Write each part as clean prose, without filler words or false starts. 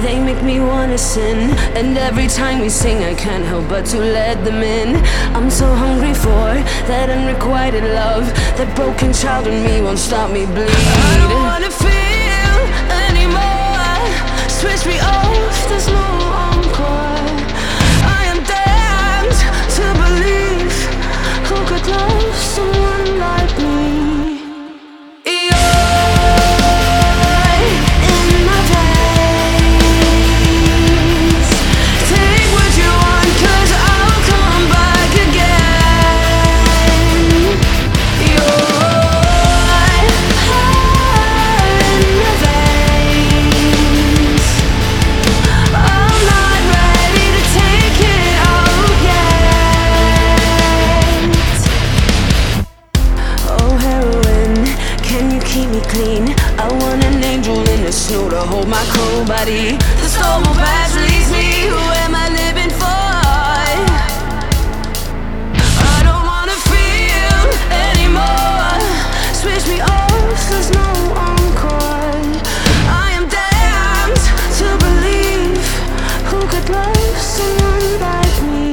They make me wanna sin, and every time we sing I can't help but to let them in. I'm so hungry for that unrequited love. That broken child in me won't stop me bleed. I don't wanna feel anymore. Switch me off, there's no encore. I am damned to believe who could love someone like me. Snow to hold my cold body. The storm will pass, release me. Who am I living for? I don't wanna feel anymore. Switch me off, there's no encore. I am damned to believe who could love someone like me.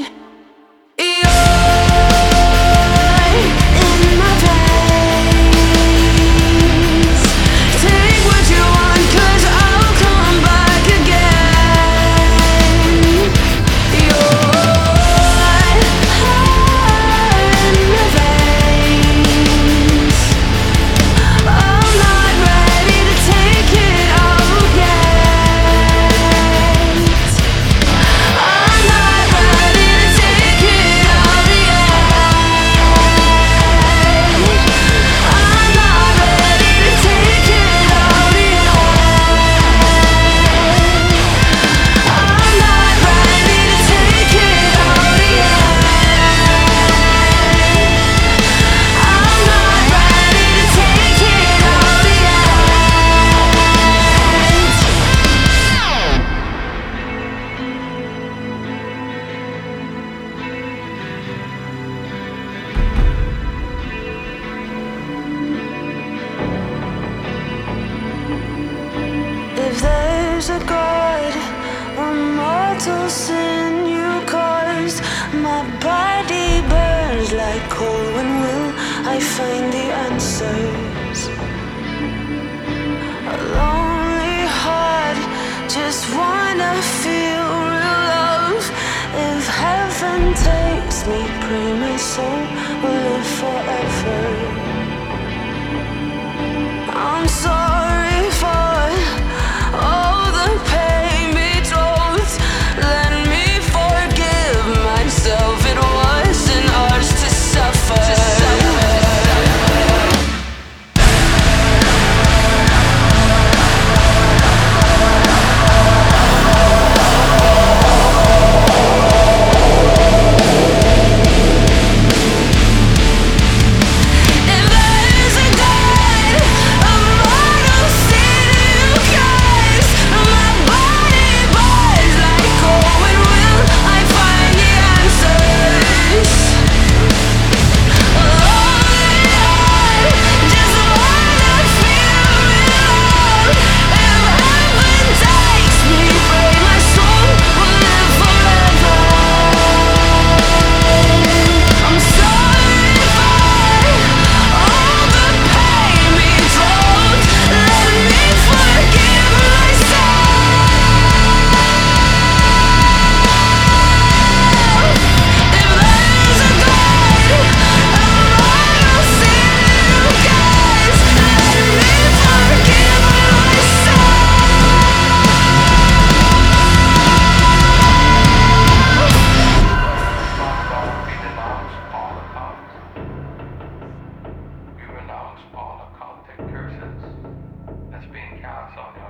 If there's a God, a mortal sin you caused. My body burns like coal. When will I find the answers? A lonely heart, just wanna feel real love. If heaven takes me, pray my soul will live forever. I'm sorry for all the pain betrothed. Let me forgive myself. It wasn't ours to suffer. All the Celtic curses that's being cast on